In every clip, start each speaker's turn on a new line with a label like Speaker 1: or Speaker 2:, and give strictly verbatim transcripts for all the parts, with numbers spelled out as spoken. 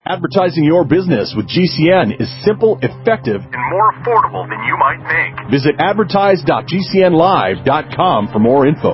Speaker 1: Advertising your business with G C N is simple, effective, and more affordable than you might think. Visit advertise dot g c n live dot com for more info.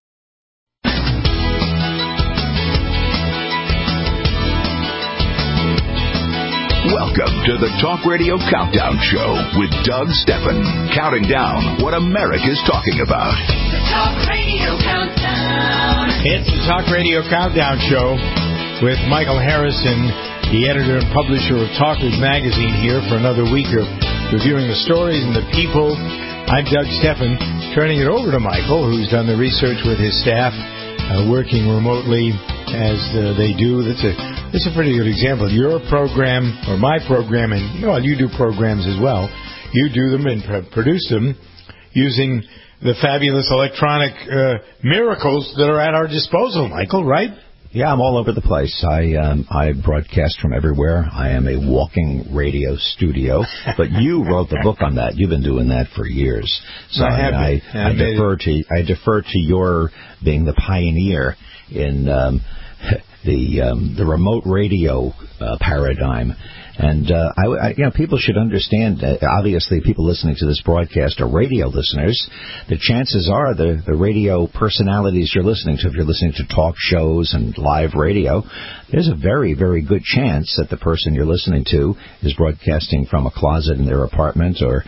Speaker 2: Welcome to the Talk Radio Countdown Show with Doug Steffen, counting down what America's talking about.
Speaker 3: The Talk Radio Countdown.
Speaker 4: It's the Talk Radio Countdown Show with Michael Harrison, the editor and publisher of Talkers Magazine, here for another week of reviewing the stories and the people. I'm Doug Steffen, turning it over to Michael, who's done the research with his staff, uh, working remotely as uh, they do. That's a that's a pretty good example. Your program, or my program, and well, you do programs as well. You do them and pr- produce them using the fabulous electronic uh, miracles that are at our disposal, Michael, right?
Speaker 5: Yeah, I'm all over the place. I um, I broadcast from everywhere. I am a walking radio studio. But you wrote the book on that. You've been doing that for years. So
Speaker 4: I have.
Speaker 5: I, I, I defer to I defer to your being the pioneer in um, the um, the remote radio uh, paradigm. And, uh, I, I, you know, people should understand that obviously people listening to this broadcast are radio listeners. The chances are the, the radio personalities you're listening to, if you're listening to talk shows and live radio, there's a very, very good chance that the person you're listening to is broadcasting from a closet in their apartment or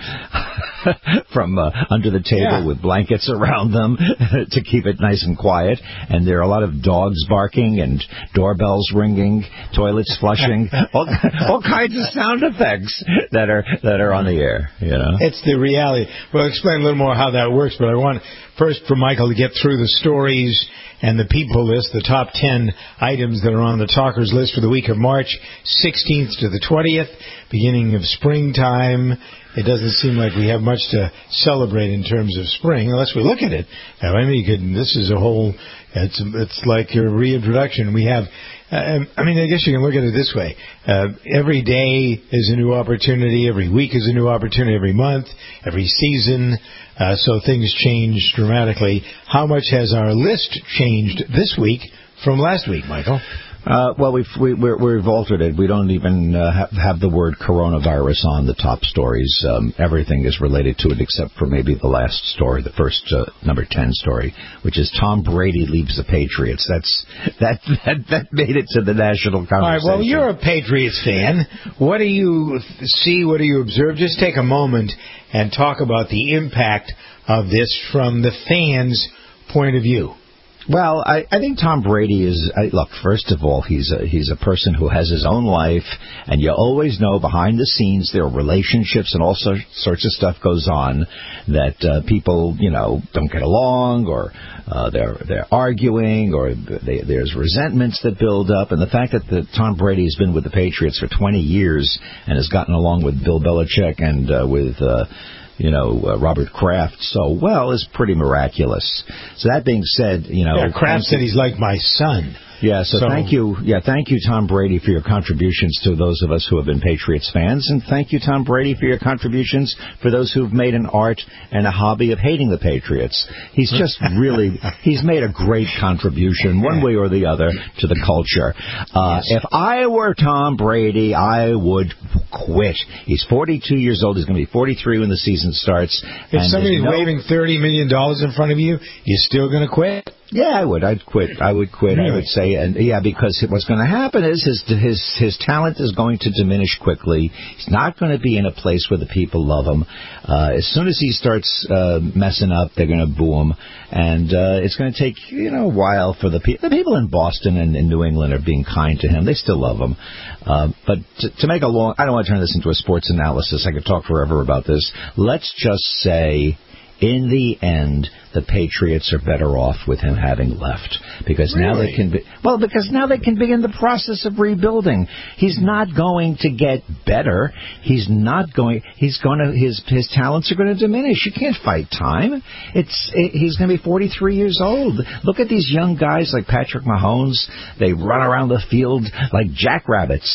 Speaker 5: from uh, under the table yeah. with blankets around them to keep it nice and quiet. And there are a lot of dogs barking and doorbells ringing, toilets flushing, all, all kinds of sound effects that are that are on the air. You know,
Speaker 4: it's the reality. Well, I'll explain a little more how that works, but I want first for Michael to get through the stories and the people list, the top ten items that are on the talkers list for the week of March sixteenth to the twentieth, beginning of springtime. It doesn't seem like we have much to celebrate in terms of spring, unless we look at it. I mean, you could, this is a whole, it's, it's like your reintroduction. We have, uh, I mean, I guess you can look at it this way. Uh, every day is a new opportunity. Every week is a new opportunity. Every month, every season. Uh, so things change dramatically. How much has our list changed this week from last week, Michael?
Speaker 5: Uh, well, we've, we, we're, we've altered it. We don't even uh, have, have the word coronavirus on the top stories. Um, everything is related to it except for maybe the last story, the first uh, number ten story, which is Tom Brady leaves the Patriots. That's that that that made it to the national conversation.
Speaker 4: All right, well, you're a Patriots fan. What do you see? What do you observe? Just take a moment and talk about the impact of this from the fans' point of view.
Speaker 5: Well, I, I think Tom Brady is, I, look, first of all, he's a, he's a person who has his own life, and you always know behind the scenes there are relationships and all so, sorts of stuff goes on that uh, people, you know, don't get along, or uh, they're they're arguing, or they, there's resentments that build up. And the fact that the, Tom Brady has been with the Patriots for twenty years and has gotten along with Bill Belichick and uh, with... Uh, you know, uh, Robert Kraft so well is pretty miraculous. So that being said, you know...
Speaker 4: Yeah, Kraft said he's like my son.
Speaker 5: Yeah, so, so thank you, yeah, thank you, Tom Brady, for your contributions to those of us who have been Patriots fans, and thank you, Tom Brady, for your contributions for those who've made an art and a hobby of hating the Patriots. He's just really, he's made a great contribution, one way or the other, to the culture. Uh, yes. If I were Tom Brady, I would quit. He's forty-two years old. He's going to be forty-three when the season starts.
Speaker 4: If somebody's no... waving thirty million dollars in front of you, you're still going to quit?
Speaker 5: Yeah, I would. I'd quit. I would quit. Really? I would say, and yeah, because what's going to happen is his his his talent is going to diminish quickly. He's not going to be in a place where the people love him. Uh, as soon as he starts uh, messing up, they're going to boo him, and uh, it's going to take you know a while for the people. The people in Boston and in New England are being kind to him. They still love him. Uh, but to, to make a long, I don't want to turn this into a sports analysis. I could talk forever about this. Let's just say, in the end, the Patriots are better off with him having left, because really? now they can be well because now they can begin the process of rebuilding. He's not going to get better. He's not going. He's going to his his talents are going to diminish. You can't fight time. It's it, he's going to be forty-three years old. Look at these young guys like Patrick Mahomes. They run around the field like jackrabbits.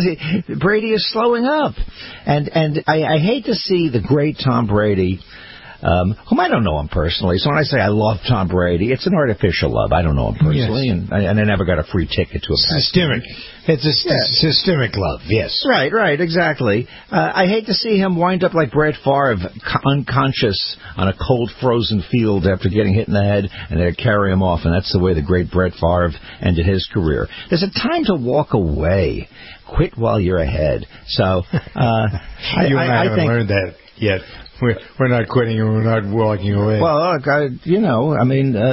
Speaker 5: Brady is slowing up, and and I, I hate to see the great Tom Brady um, whom I don't know him personally. So when I say I love Tom Brady, it's an artificial love. I don't know him personally,
Speaker 4: Yes.
Speaker 5: and, I, and I never got a free ticket to a
Speaker 4: Systemic. It's a st-
Speaker 5: Yeah.
Speaker 4: systemic love, yes.
Speaker 5: Right, right, exactly. Uh, I hate to see him wind up like Brett Favre, co- unconscious on a cold, frozen field after getting hit in the head, and they carry him off, and that's the way the great Brett Favre ended his career. There's a time to walk away. Quit while you're ahead. So, uh, I,
Speaker 4: you and I,
Speaker 5: I, I
Speaker 4: haven't
Speaker 5: think...
Speaker 4: learned that yet. We're, we're not quitting and we're not walking away.
Speaker 5: Well, look, I, you know, I mean, uh,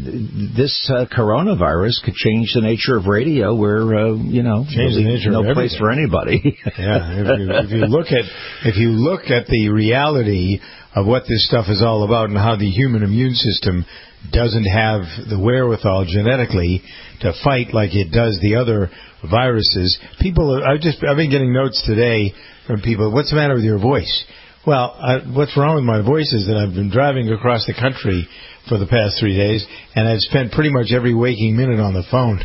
Speaker 5: this uh, coronavirus could change the nature of radio where, uh, you know,
Speaker 4: Change the nature
Speaker 5: no
Speaker 4: of
Speaker 5: place
Speaker 4: everything.
Speaker 5: for anybody.
Speaker 4: Yeah, if you, if you look at if you look at the reality of what this stuff is all about and how the human immune system doesn't have the wherewithal genetically to fight like it does the other viruses, people are, I've just I've been getting notes today from people. What's the matter with your voice? Well, I, what's wrong with my voice is that I've been driving across the country for the past three days, and I've spent pretty much every waking minute on the phone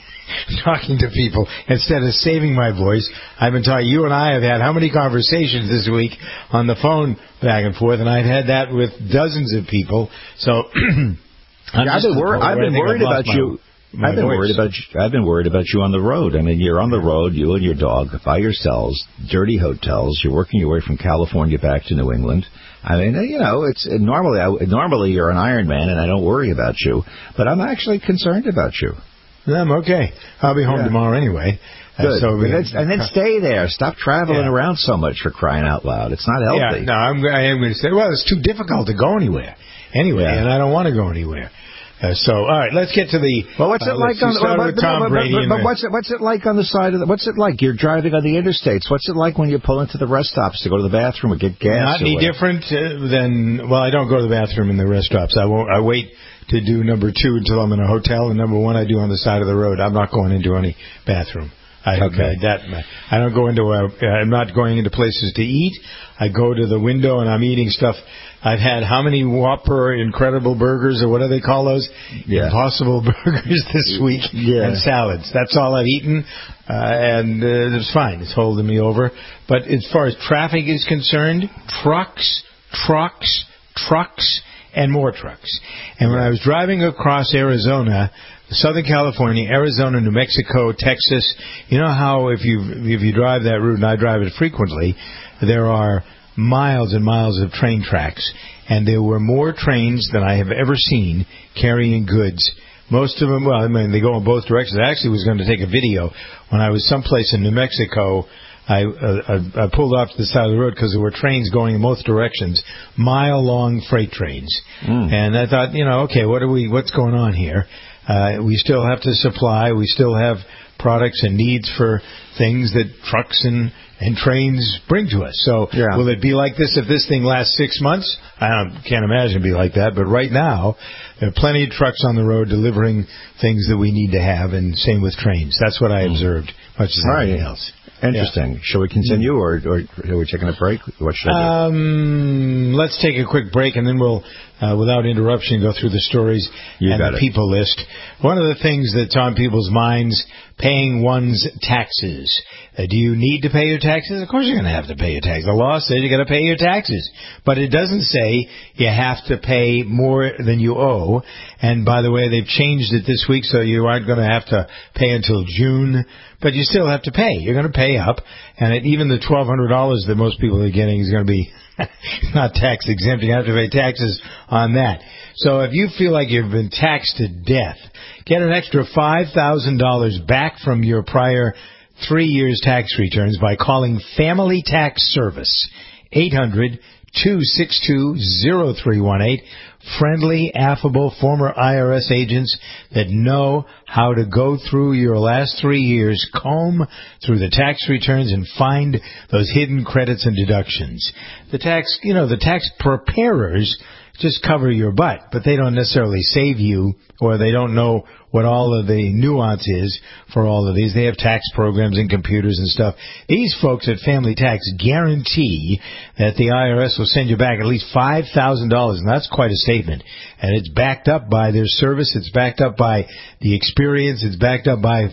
Speaker 4: talking to people. Instead of saving my voice, I've been talking. You and I have had how many conversations this week on the phone back and forth, and I've had that with dozens of people. So I'm
Speaker 5: Yeah, I've been, wor- I've been
Speaker 4: I think
Speaker 5: worried
Speaker 4: I've lost
Speaker 5: about
Speaker 4: my-
Speaker 5: you.
Speaker 4: my
Speaker 5: I've been
Speaker 4: voice.
Speaker 5: worried about you. I've been worried about you on the road. I mean, you're on the road, you and your dog, by yourselves, dirty hotels. You're working your way from California back to New England. I mean, you know, it's normally I, normally you're an Iron Man, and I don't worry about you. But I'm actually concerned about you.
Speaker 4: I'm okay. I'll be home
Speaker 5: Yeah.
Speaker 4: tomorrow anyway. Uh,
Speaker 5: Good.
Speaker 4: so we,
Speaker 5: and, then, and then stay there. Stop traveling
Speaker 4: Yeah.
Speaker 5: around so much, for crying out loud. It's not healthy.
Speaker 4: Yeah, no, I'm, I am going to say, well, it's too difficult to go anywhere. Anyway,
Speaker 5: Yeah.
Speaker 4: and I don't want to go anywhere. Uh, so, all right, let's get to the.
Speaker 5: Well, what's it
Speaker 4: uh,
Speaker 5: like
Speaker 4: let's-
Speaker 5: on
Speaker 4: we started
Speaker 5: but,
Speaker 4: with
Speaker 5: but,
Speaker 4: Tom
Speaker 5: but,
Speaker 4: Brady
Speaker 5: but,
Speaker 4: and
Speaker 5: but
Speaker 4: the-
Speaker 5: what's it what's it like on the side of the what's it like? You're driving on the interstates. What's it like when you pull into the rest stops to go to the bathroom or get gas?
Speaker 4: Not
Speaker 5: or
Speaker 4: any
Speaker 5: whatever?
Speaker 4: different uh, than, well, I don't go to the bathroom in the rest stops. I won't. I wait to do number two until I'm in a hotel, and number one I do on the side of the road. I'm not going into any bathroom. I,
Speaker 5: Okay.
Speaker 4: I, that, I don't go into a, I'm not going into places to eat. I go to the window and I'm eating stuff. I've had how many Whopper Incredible Burgers, or what do they call those?
Speaker 5: Yeah.
Speaker 4: Impossible Burgers this week.
Speaker 5: Yeah.
Speaker 4: And salads. That's all I've eaten. Uh, and uh, it's fine. It's holding me over. But as far as traffic is concerned, trucks, trucks, trucks, and more trucks. And when I was driving across Arizona, Southern California, Arizona, New Mexico, Texas, you know how if you if you drive that route, and I drive it frequently, there are miles and miles of train tracks. And there were more trains than I have ever seen carrying goods. Most of them, well, I mean, they go in both directions. I actually was going to take a video when I was someplace in New Mexico. I, uh, I, I pulled off to the side of the road because there were trains going in both directions, mile-long freight trains.
Speaker 5: Mm.
Speaker 4: And I thought, you know, okay, what are we? What's going on here? Uh, we still have to supply. We still have products and needs for things that trucks and, and trains bring to us. So
Speaker 5: Yeah.
Speaker 4: will it be like this if this thing lasts six months? I don't, can't imagine it'd be like that. But right now, there are plenty of trucks on the road delivering things that we need to have, and same with trains. That's what I observed, much as
Speaker 5: All right.
Speaker 4: anything else.
Speaker 5: Interesting. Shall we continue, or, or are we taking a break? What should I do?
Speaker 4: Um, let's take a quick break, and then we'll, uh, without interruption, go through the stories
Speaker 5: You
Speaker 4: and
Speaker 5: got
Speaker 4: the
Speaker 5: it.
Speaker 4: people list. One of the things that's on people's minds, paying one's taxes. Uh, do you need to pay your taxes? Of course you're going to have to pay your taxes. The law says you got to pay your taxes. But it doesn't say you have to pay more than you owe. And by the way, they've changed it this week, so you aren't going to have to pay until June. But you still have to pay. You're going to pay up. And it, even the twelve hundred dollars that most people are getting is going to be not tax exempt. You have to pay taxes on that. So if you feel like you've been taxed to death, get an extra five thousand dollars back from your prior three years tax returns by calling Family Tax Service, eight hundred, two six two, zero three one eight. Friendly, affable, former I R S agents that know how to go through your last three years, comb through the tax returns, and find those hidden credits and deductions. The tax, you know, the tax preparers just cover your butt, but they don't necessarily save you, or they don't know what all of the nuance is for all of these. They have tax programs and computers and stuff. These folks at Family Tax guarantee that the I R S will send you back at least five thousand dollars, and that's quite a statement. And it's backed up by their service. It's backed up by the experience. It's backed up by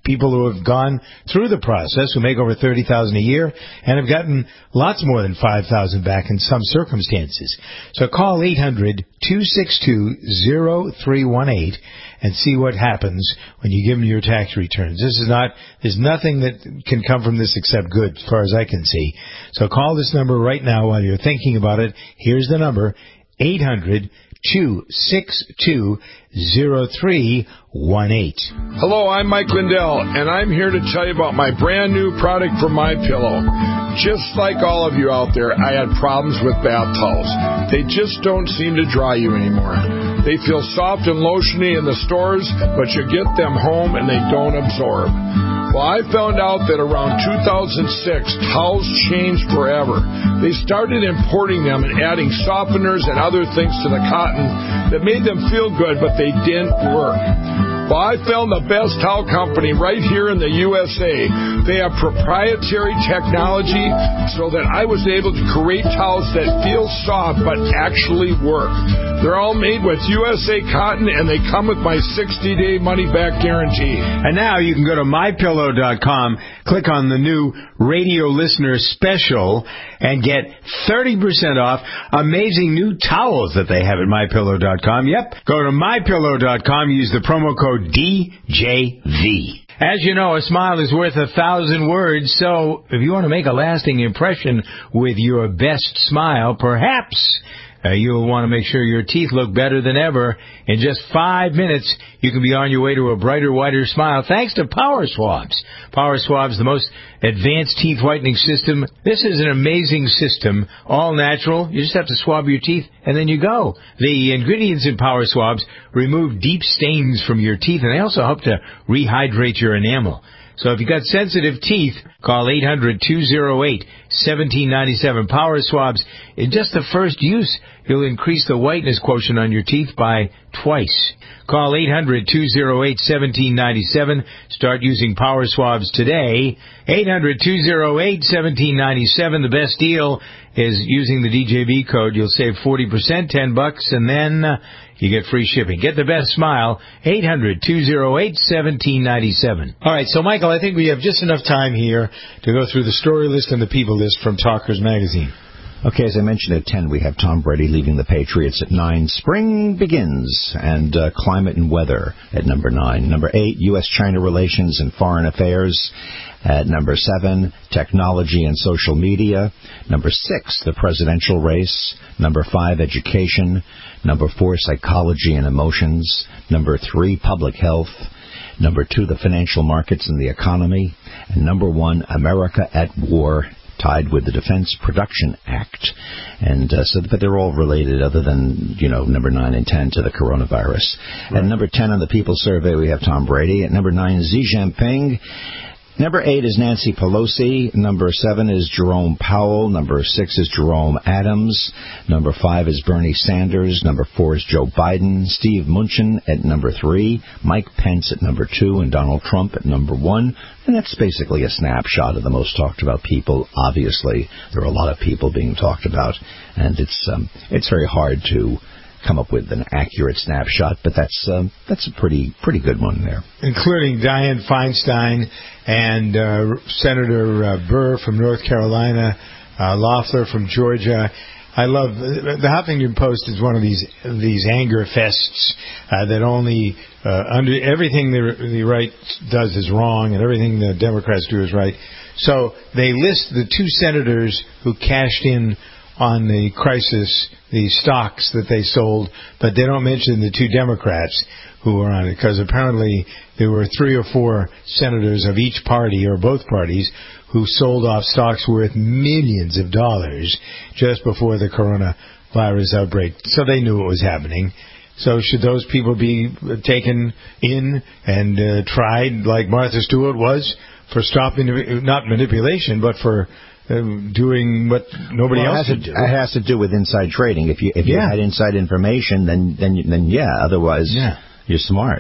Speaker 4: people who have gone through the process, who make over thirty thousand dollars a year, and have gotten lots more than five thousand dollars back in some circumstances. So call eight hundred, two six two, zero three one eight and see what happens when you give them your tax returns. This is not, there's nothing that can come from this except good, as far as I can see. So call this number right now while you're thinking about it. Here's the number, eight hundred, two six two, zero three one eight.
Speaker 6: Hello, I'm Mike Lindell, and I'm here to tell you about my brand new product from MyPillow. Just like all of you out there, I had problems with bath towels. They just don't seem to dry you anymore. They feel soft and lotiony in the stores, but you get them home and they don't absorb. Well, I found out that around two thousand six, towels changed forever. They started importing them and adding softeners and other things to the cotton that made them feel good, but they didn't work. Well, I found the best towel company right here in the U S A. They have proprietary technology so that I was able to create towels that feel soft but actually work. They're all made with U S A cotton, and they come with my sixty-day money-back guarantee.
Speaker 4: And now you can go to my pillow dot com, click on the new radio listener special, and get thirty percent off amazing new towels that they have at my pillow dot com. Yep, go to my pillow dot com, use the promo code D J V. As you know, a smile is worth a thousand words, so if you want to make a lasting impression with your best smile, perhaps Uh, you'll want to make sure your teeth look better than ever. In just five minutes, you can be on your way to a brighter, whiter smile thanks to Power Swabs. Power Swabs, the most advanced teeth whitening system. This is an amazing system, all natural. You just have to swab your teeth, and then you go. The ingredients in Power Swabs remove deep stains from your teeth, and they also help to rehydrate your enamel. So if you've got sensitive teeth, call eight hundred, two oh eight, one seven nine seven. Power Swabs, in just the first use, you'll increase the whiteness quotient on your teeth by twice. Call eight hundred, two oh eight, one seven nine seven. Start using Power Swabs today. eight hundred, two oh eight, one seven nine seven. The best deal is using the D J V code. You'll save forty percent, ten bucks, and then uh, you get free shipping. Get the best smile, eight hundred, two oh eight, one seven nine seven. All right, so Michael, I think we have just enough time here to go through the story list and the people list from Talkers Magazine.
Speaker 5: Okay, as I mentioned at ten, we have Tom Brady leaving the Patriots at nine. Spring begins, and uh, climate and weather at number nine. Number eight, U S China relations and foreign affairs. At number seven, technology and social media. Number six, the presidential race. Number five, education. Number four, psychology and emotions. Number three, public health. Number two, the financial markets and the economy. And number one, America at war, tied with the Defense Production Act. And uh, so, but they're all related other than, you know, number nine and ten to the coronavirus. Right. At number ten on the People Survey, we have Tom Brady. At number nine, Xi Jinping. Number eight is Nancy Pelosi. Number seven is Jerome Powell. Number six is Jerome Adams. Number five is Bernie Sanders. Number four is Joe Biden. Steve Mnuchin at number three. Mike Pence at number two. And Donald Trump at number one. And that's basically a snapshot of the most talked about people. Obviously, there are a lot of people being talked about, and it's um, it's very hard to come up with an accurate snapshot, but that's um, that's a pretty pretty good one there.
Speaker 4: Including Dianne Feinstein and uh, Senator uh, Burr from North Carolina, uh, Loeffler from Georgia. I love the Huffington Post is one of these these anger fests uh, that only uh, under everything the, the right does is wrong and everything the Democrats do is right. So they list the two senators who cashed in on the crisis, the stocks that they sold, but they don't mention the two Democrats who were on it, because apparently there were three or four senators of each party or both parties who sold off stocks worth millions of dollars just before the coronavirus outbreak. So they knew it was happening. So should those people be taken in and uh, tried like Martha Stewart was for stopping, not manipulation, but for Uh, doing what nobody
Speaker 5: well,
Speaker 4: else
Speaker 5: it
Speaker 4: would do?
Speaker 5: It has to do with inside trading. If you if you
Speaker 4: yeah.
Speaker 5: had inside information, then then then yeah. Otherwise,
Speaker 4: yeah.
Speaker 5: you're smart.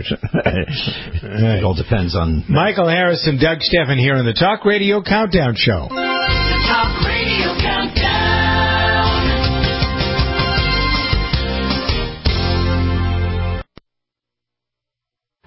Speaker 5: It all depends on.
Speaker 4: Michael Harris and Doug Steffen here on the Talk Radio Countdown Show.
Speaker 3: The Talk Radio Countdown.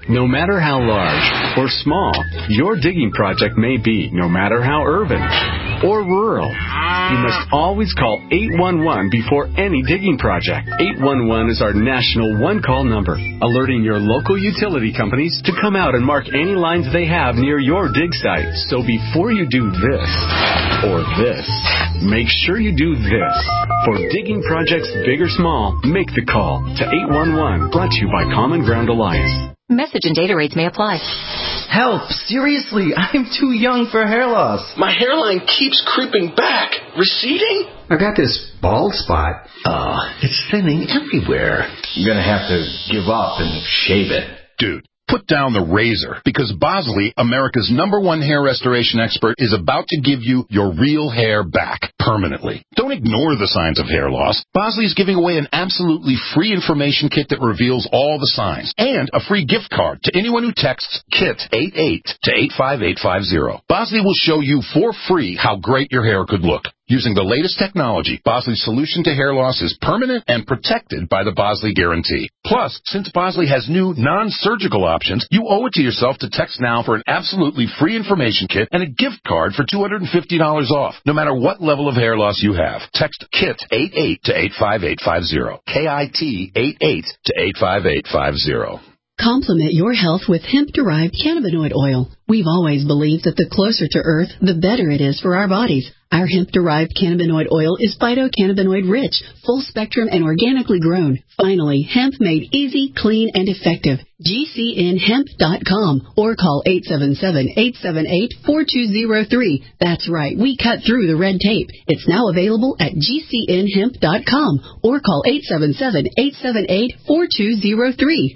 Speaker 7: No matter how large or small your digging project may be, no matter how urban or rural, you must always call eight one one before any digging project. eight one one is our national one-call number, alerting your local utility companies to come out and mark any lines they have near your dig site. So before you do this or this, make sure you do this. For digging projects big or small, make the call to eight one one, brought to you by Common Ground Alliance.
Speaker 8: Message and data rates may apply.
Speaker 9: Help! Seriously, I'm too young for hair loss.
Speaker 10: My hairline keeps creeping back. Receding?
Speaker 11: I got this bald spot. Oh, it's thinning everywhere. I'm gonna have to give up and shave it.
Speaker 12: Dude, put down the razor, because Bosley, America's number one hair restoration expert, is about to give you your real hair back permanently. Don't ignore the signs of hair loss. Bosley is giving away an absolutely free information kit that reveals all the signs, and a free gift card to anyone who texts KIT eighty-eight to eight five eight five zero. Bosley will show you for free how great your hair could look. Using the latest technology, Bosley's solution to hair loss is permanent and protected by the Bosley Guarantee. Plus, since Bosley has new non-surgical options, you owe it to yourself to text now for an absolutely free information kit and a gift card for two hundred fifty dollars off, no matter what level of hair loss you have. Text KIT eighty-eight to eight five eight five zero. K I T eighty-eight to eight five eight five zero.
Speaker 13: Complement your health with hemp-derived cannabinoid oil. We've always believed that the closer to Earth, the better it is for our bodies. Our hemp-derived cannabinoid oil is phytocannabinoid rich, full-spectrum, and organically grown. Finally, hemp made easy, clean, and effective. G C N hemp dot com or call eight seven seven, eight seven eight, four two zero three. That's right, we cut through the red tape. It's now available at G C N hemp dot com or call eight seven seven, eight seven eight, four two zero three.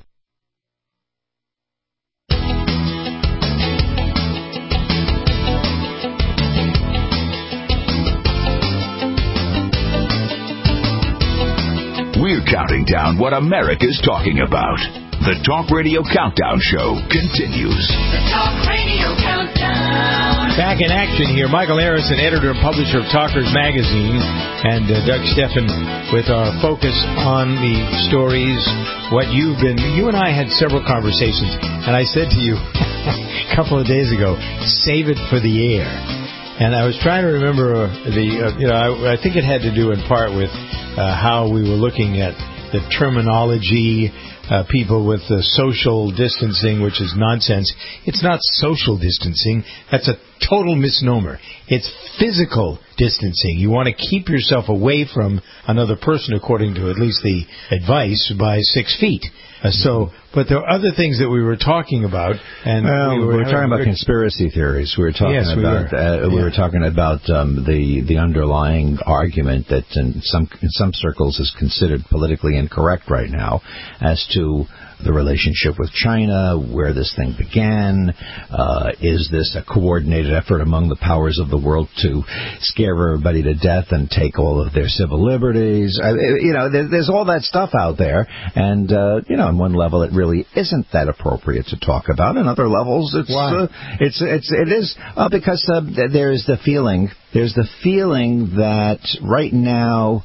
Speaker 2: We're counting down what America's talking about. The Talk Radio Countdown Show continues.
Speaker 3: The Talk Radio Countdown.
Speaker 4: Back in action here, Michael Harrison, editor and publisher of Talkers Magazine, and uh, Doug Steffen with our focus on the stories, what you've been... You and I had several conversations, and I said to you a couple of days ago, save it for the air. And I was trying to remember the, uh, you know, I, I think it had to do in part with uh, how we were looking at the terminology, uh, people with uh, social distancing, which is nonsense. It's not social distancing. That's a total misnomer. It's physical distancing. You want to keep yourself away from another person, according to at least the advice, by six feet. Uh, so, but there are other things that we were talking about, and
Speaker 5: well,
Speaker 4: we were,
Speaker 5: we were talking about conspiracy theories. We were talking
Speaker 4: yes,
Speaker 5: about
Speaker 4: we were,
Speaker 5: uh, we
Speaker 4: yeah.
Speaker 5: were talking about um, the the underlying argument that in some in some circles is considered politically incorrect right now, as to the relationship with China, where this thing began. Uh, is this a coordinated effort among the powers of the world to scare everybody to death and take all of their civil liberties? Uh, you know, there, there's all that stuff out there, and uh, you know, on one level it really isn't that appropriate to talk about. On other levels, it's uh, it's it's it is uh, because uh, there's the feeling there's the feeling that right now.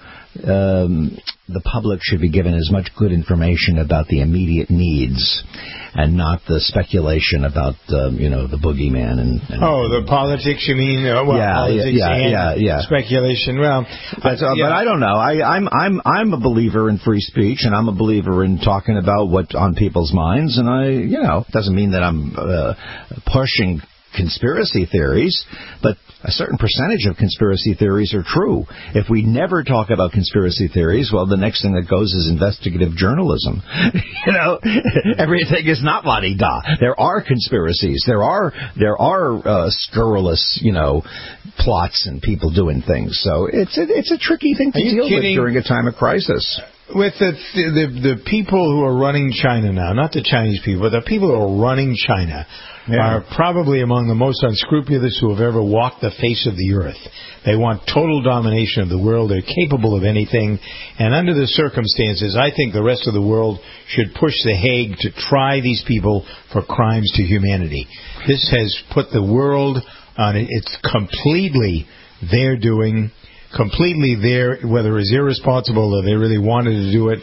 Speaker 5: Um, the public should be given as much good information about the immediate needs and not the speculation about, um, you know, the boogeyman. And, and
Speaker 4: oh, the politics, you mean? Uh, well,
Speaker 5: yeah,
Speaker 4: politics
Speaker 5: yeah,
Speaker 4: and
Speaker 5: yeah, yeah.
Speaker 4: speculation. Well,
Speaker 5: but, uh,
Speaker 4: yeah.
Speaker 5: but I don't know. I, I'm I'm I'm a believer in free speech, and I'm a believer in talking about what's on people's minds. And I, you know, it doesn't mean that I'm uh, pushing conspiracy theories, but a certain percentage of conspiracy theories are true. If we never talk about conspiracy theories, well, the next thing that goes is investigative journalism. You know, everything is not la-di-da. There are conspiracies. There are there are uh, scurrilous, you know, plots and people doing things. So it's a, it's a tricky thing to deal
Speaker 4: kidding?
Speaker 5: with during a time of crisis.
Speaker 4: With the, the the people who are running China now, not the Chinese people, the people who are running China yeah. are probably among the most unscrupulous who have ever walked the face of the earth. They want total domination of the world. They're capable of anything. And under the circumstances, I think the rest of the world should push The Hague to try these people for crimes to humanity. This has put the world on it. It's completely their doing. Completely there, whether it's irresponsible or they really wanted to do it,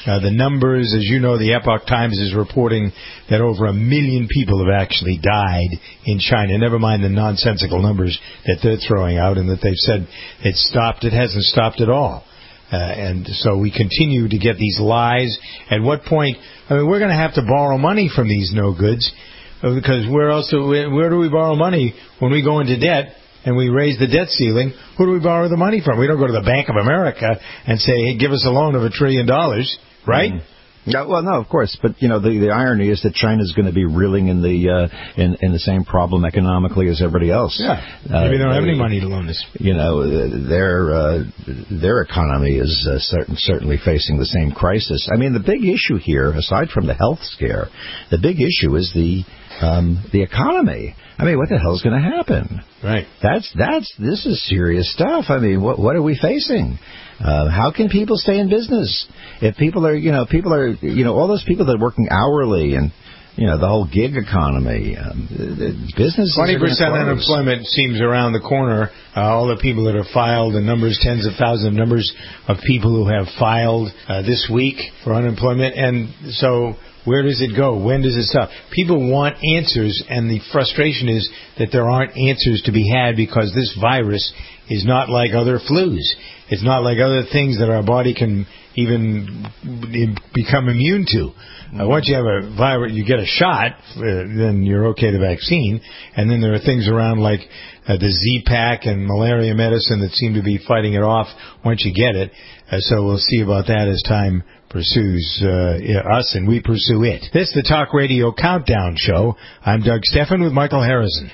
Speaker 4: Uh, the numbers, as you know, the Epoch Times is reporting that over a million people have actually died in China. Never mind the nonsensical numbers that they're throwing out and that they've said it's stopped. It hasn't stopped at all. Uh, and so we continue to get these lies. At what point, I mean, we're going to have to borrow money from these no-goods, because where else do we, where do we borrow money when we go into debt and we raise the debt ceiling? Who do we borrow the money from? We don't go to the Bank of America and say, hey, give us a loan of a trillion dollars, right?
Speaker 5: Mm. Yeah, well, no, of course, but you know the the irony is that China's going to be reeling in the uh, in in the same problem economically as everybody else.
Speaker 4: Yeah, maybe uh, they don't have any money to loan us.
Speaker 5: You know, their uh, their economy is uh, certain, certainly facing the same crisis. I mean, the big issue here, aside from the health scare, the big issue is the um, the economy. I mean, what the hell's going to happen?
Speaker 4: Right.
Speaker 5: That's that's this is serious stuff. I mean, what what are we facing? Uh, how can people stay in business if people are, you know, people are, you know, all those people that are working hourly and, you know, the whole gig economy, um, business.
Speaker 4: Twenty percent unemployment seems around the corner. Uh, all the people that have filed, the numbers, tens of thousands of numbers of people who have filed uh, this week for unemployment, and so. Where does it go? When does it stop? People want answers, and the frustration is that there aren't answers to be had because this virus is not like other flus. It's not like other things that our body can even become immune to. Uh, once you have a virus, you get a shot, uh, then you're okay to vaccine. And then there are things around like uh, the Z-Pack and malaria medicine that seem to be fighting it off once you get it. Uh, so we'll see about that as time pursues uh, us and we pursue it. This is the Talk Radio Countdown Show. I'm Doug Stephan with Michael Harrison.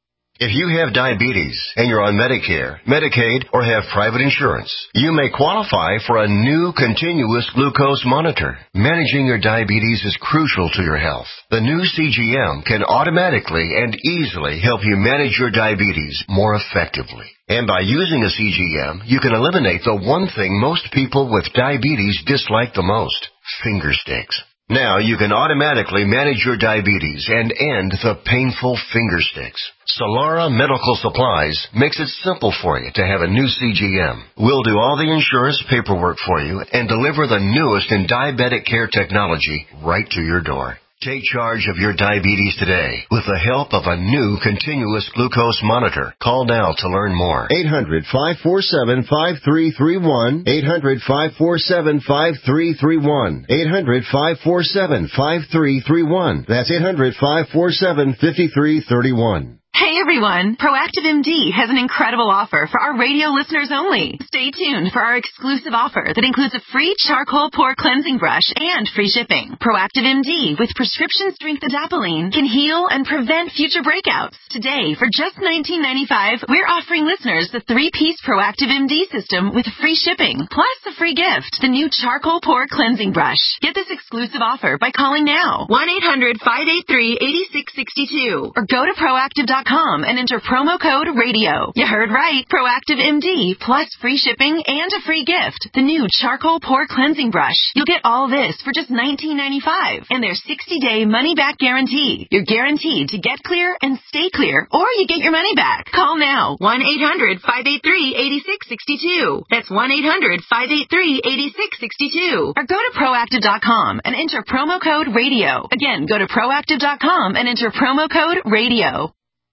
Speaker 8: If you have diabetes and you're on Medicare, Medicaid, or have private insurance, you may qualify for a new continuous glucose monitor. Managing your diabetes is crucial to your health. The new C G M can automatically and easily help you manage your diabetes more effectively. And by using a C G M, you can eliminate the one thing most people with diabetes dislike the most, finger sticks. Now you can automatically manage your diabetes and end the painful finger sticks. Solara Medical Supplies makes it simple for you to have a new C G M. We'll do all the insurance paperwork for you and deliver the newest in diabetic care technology right to your door. Take charge of your diabetes today with the help of a new continuous glucose monitor. Call now to learn more.
Speaker 14: eight hundred, five four seven, five three three one. eight hundred, five four seven, five three three one. eight hundred, five four seven, five three three one. That's eight hundred, five four seven, five three three one.
Speaker 15: Hey everyone, Proactive M D has an incredible offer for our radio listeners only. Stay tuned for our exclusive offer that includes a free charcoal pore cleansing brush and free shipping. Proactive M D with prescription strength adapalene can heal and prevent future breakouts. Today, for just nineteen ninety-five dollars, we're offering listeners the three-piece Proactive M D system with free shipping, plus a free gift, the new charcoal pore cleansing brush. Get this exclusive offer by calling now, one eight hundred, five eight three, eight six six two, or go to proactive dot com and enter promo code radio. You heard right. Proactive M D plus free shipping and a free gift. The new charcoal pore cleansing brush. You'll get all this for just nineteen ninety-five dollars and their sixty-day money-back guarantee. You're guaranteed to get clear and stay clear, or you get your money back. Call now. one eight hundred, five eight three, eight six six two. That's one eight hundred, five eight three, eight six six two. Or go to proactive dot com and enter promo code radio. Again, go to proactive dot com and enter promo code radio.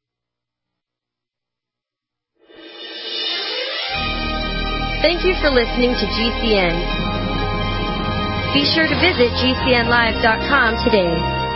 Speaker 16: Thank you for listening to G C N. Be sure to visit G C N live dot com today.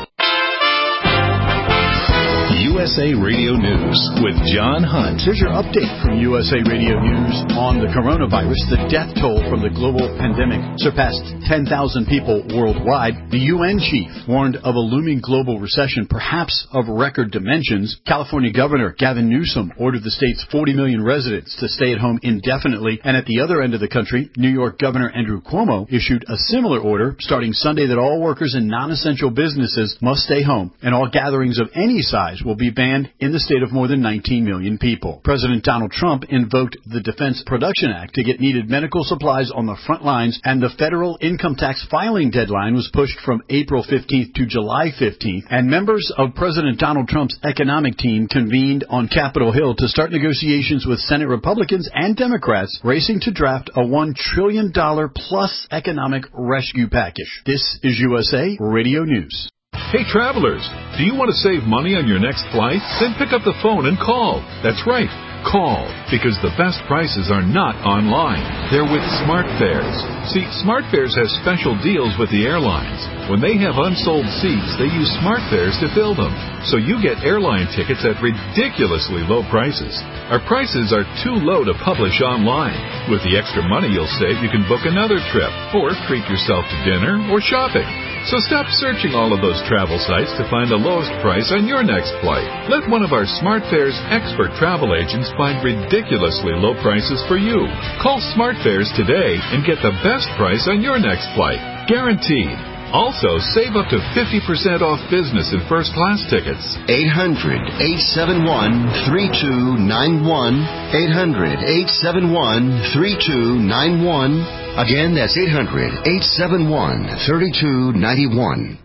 Speaker 1: U S A Radio News with John Hunt.
Speaker 17: Here's your update from U S A Radio News on the coronavirus. The death toll from the global pandemic surpassed ten thousand people worldwide. The U N chief warned of a looming global recession, perhaps of record dimensions. California Governor Gavin Newsom ordered the state's forty million residents to stay at home indefinitely. And at the other end of the country, New York Governor Andrew Cuomo issued a similar order starting Sunday that all workers in non-essential businesses must stay home, and all gatherings of any size will be banned in the state of more than nineteen million people. President Donald Trump invoked the Defense Production Act to get needed medical supplies on the front lines, and the federal income tax filing deadline was pushed from April fifteenth to July fifteenth, and members of President Donald Trump's economic team convened on Capitol Hill to start negotiations with Senate Republicans and Democrats racing to draft a one trillion dollars plus economic rescue package. This is U S A Radio News.
Speaker 18: Hey travelers, do you want to save money on your next flight? Then pick up the phone and call. That's right. Call, because the best prices are not online. They're with SmartFares. See, SmartFares has special deals with the airlines. When they have unsold seats, they use SmartFares to fill them. So you get airline tickets at ridiculously low prices. Our prices are too low to publish online. With the extra money you'll save, you can book another trip, or treat yourself to dinner or shopping. So stop searching all of those travel sites to find the lowest price on your next flight. Let one of our SmartFares expert travel agents find ridiculously low prices for you. Call SmartFares today and get the best price on your next flight. Guaranteed. Also, save up to fifty percent off business and first class tickets.
Speaker 14: eight hundred, eight seven one, three two nine one. eight hundred, eight seven one, three two nine one. Again, that's eight hundred, eight seven one, three two nine one.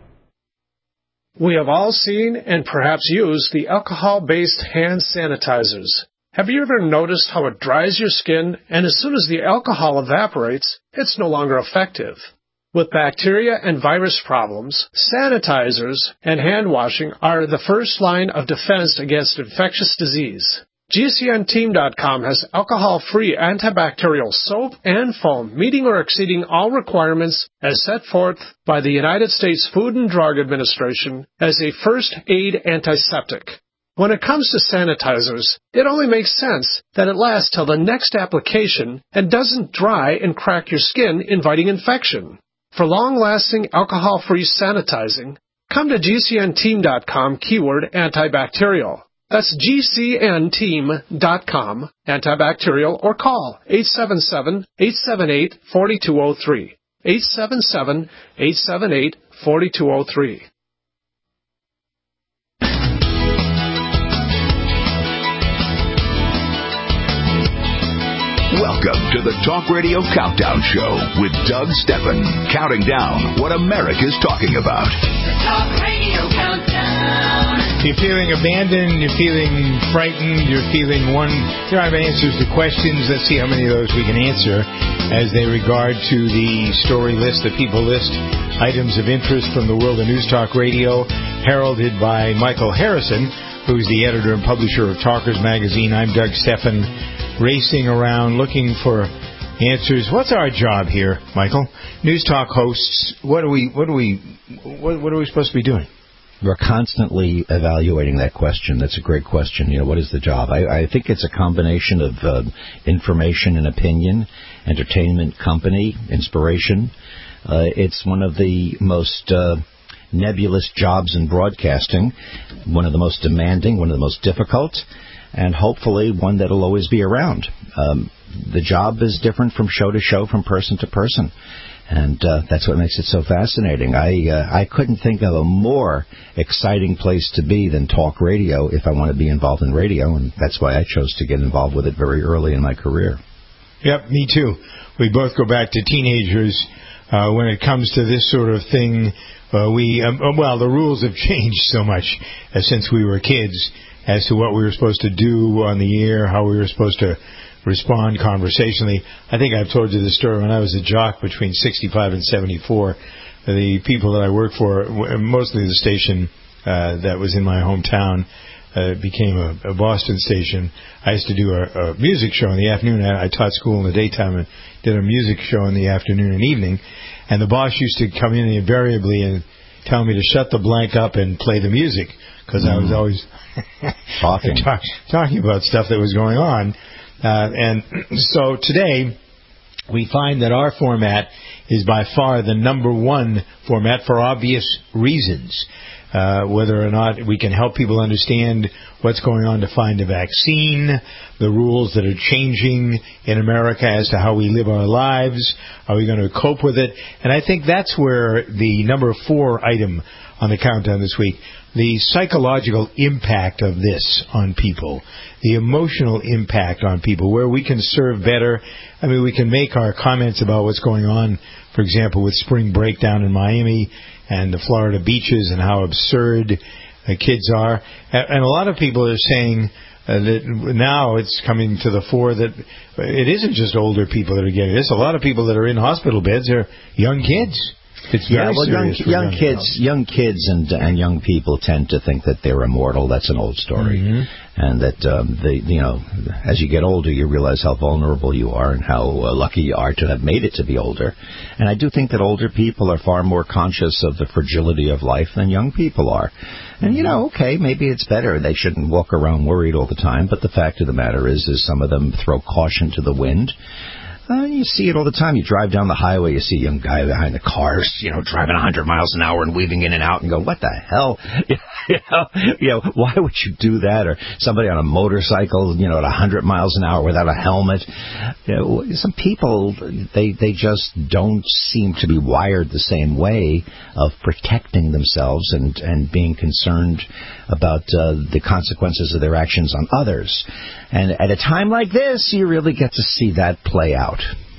Speaker 19: We have all seen and perhaps used the alcohol-based hand sanitizers. Have you ever noticed how it dries your skin, and as soon as the alcohol evaporates, it's no longer effective? With bacteria and virus problems, sanitizers and hand washing are the first line of defense against infectious disease. G C N team dot com has alcohol-free antibacterial soap and foam meeting or exceeding all requirements as set forth by the United States Food and Drug Administration as a first aid antiseptic. When it comes to sanitizers, it only makes sense that it lasts till the next application and doesn't dry and crack your skin, inviting infection. For long-lasting alcohol-free sanitizing, come to G C N team dot com keyword antibacterial. That's G C N team dot com antibacterial, or call eight seven seven, eight seven eight, four two zero three. eight seven seven, eight seven eight, four two zero three.
Speaker 2: Welcome to the Talk Radio Countdown Show with Doug Steffen, counting down what America's talking about.
Speaker 3: The Talk Radio Countdown.
Speaker 4: You're feeling abandoned, you're feeling frightened, you're feeling one... There are answers to questions. Let's see how many of those we can answer as they regard to the story list, the people list, items of interest from the world of News Talk Radio, heralded by Michael Harrison, who's the editor and publisher of Talkers Magazine. I'm Doug Steffen, racing around looking for answers. What's our job here, Michael? News Talk hosts. What are we? What are we? What, what are we supposed to be doing?
Speaker 5: We're constantly evaluating that question. That's a great question. You know, what is the job? I, I think it's a combination of uh, information and opinion, entertainment, company, inspiration. Uh, it's one of the most uh, nebulous jobs in broadcasting, one of the most demanding, one of the most difficult, and hopefully one that will always be around. Um, the job is different from show to show, from person to person. And uh, that's what makes it so fascinating. I uh, I couldn't think of a more exciting place to be than talk radio if I want to be involved in radio, and that's why I chose to get involved with it very early in my career.
Speaker 4: Yep, me too. We both go back to teenagers uh, when it comes to this sort of thing. Uh, we um, well, the rules have changed so much uh, since we were kids as to what we were supposed to do on the air, how we were supposed to respond conversationally. I think I've told you the story. When I was a jock between sixty-five and seventy-four, the people that I worked for, mostly the station uh, that was in my hometown, uh, became a, a Boston station. I used to do a, a music show in the afternoon. I, I taught school in the daytime and did a music show in the afternoon and evening. And the boss used to come in invariably and tell me to shut the blank up and play the music, because mm. I was always
Speaker 5: talking.
Speaker 4: talk, talking about stuff that was going on. Uh, and so today, we find that our format is by far the number one format for obvious reasons. Uh, whether or not we can help people understand what's going on to find a vaccine, the rules that are changing in America as to how we live our lives. Are we going to cope with it? And I think that's where the number four item on the countdown this week, the psychological impact of this on people, the emotional impact on people, where we can serve better. I mean, we can make our comments about what's going on, for example, with spring break down in Miami and the Florida beaches and how absurd the kids are. And a lot of people are saying uh, that now it's coming to the fore that it isn't just older people that are getting this. A lot of people that are in hospital beds are young kids. It's
Speaker 5: yeah,
Speaker 4: very
Speaker 5: well, young,
Speaker 4: serious for
Speaker 5: young
Speaker 4: young
Speaker 5: kids,
Speaker 4: adults.
Speaker 5: young kids, and and young people tend to think that they're immortal. That's an old story,
Speaker 4: Mm-hmm.
Speaker 5: and that um, they, you know, as you get older, you realize how vulnerable you are and how uh, lucky you are to have made it to be older. And I do think that older people are far more conscious of the fragility of life than young people are. And you know, okay, maybe it's better. They shouldn't walk around worried all the time. But the fact of the matter is, is some of them throw caution to the wind. Uh, you see it all the time. You drive down the highway, you see a young guy behind the cars, you know, driving one hundred miles an hour and weaving in and out, and go, what the hell? you know, you know, why would you do that? Or somebody on a motorcycle, you know, at one hundred miles an hour without a helmet. You know, some people, they they just don't seem to be wired the same way of protecting themselves and, and being concerned about uh, the consequences of their actions on others. And at a time like this, you really get to see that play out.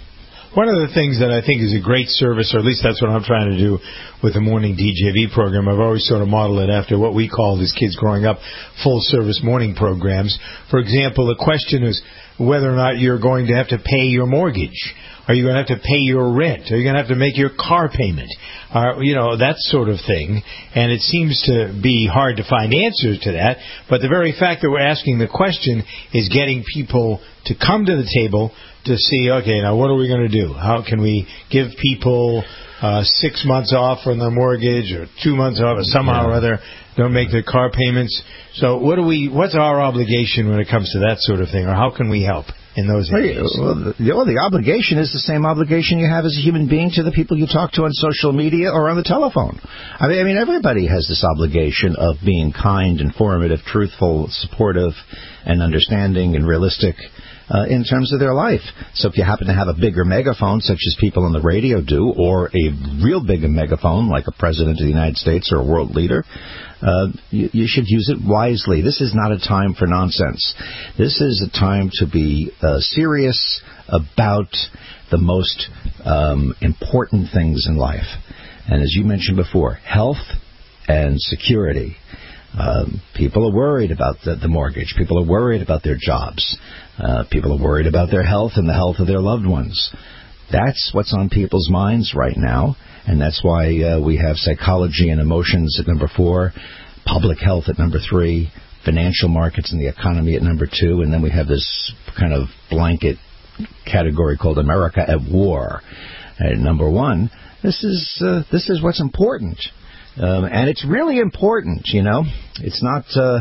Speaker 4: One of the things that I think is a great service, or at least that's what I'm trying to do with the morning D J V program, I've always sort of modeled it after what we called as kids growing up full-service morning programs. For example, the question is whether or not you're going to have to pay your mortgage. Are you going to have to pay your rent? Are you going to have to make your car payment? Uh, you know, that sort of thing. And it seems to be hard to find answers to that. But the very fact that we're asking the question is getting people to come to the table to see, okay, now what are we going to do? How can we give people uh, six months off from their mortgage or two months off or somehow or other don't make their car payments? So what do we? What's our obligation when it comes to that sort of thing? Or how can we help in those areas?
Speaker 5: Well, the, well, the obligation is the same obligation you have as a human being to the people you talk to on social media or on the telephone. I mean, I mean, everybody has this obligation of being kind, informative, truthful, supportive, and understanding and realistic uh, in terms of their life. So if you happen to have a bigger megaphone, such as people on the radio do, or a real big megaphone like a president of the United States or a world leader, Uh, you, you should use it wisely. This is not a time for nonsense. This is a time to be uh, serious about the most um, important things in life. And as you mentioned before, health and security. Um, people are worried about the, the mortgage. People are worried about their jobs. Uh, people are worried about their health and the health of their loved ones. That's what's on people's minds right now. And that's why uh, we have psychology and emotions at number four, public health at number three, financial markets and the economy at number two, and then we have this kind of blanket category called America at war at number one. This is uh, this is what's important, um, and it's really important. You know, it's not uh,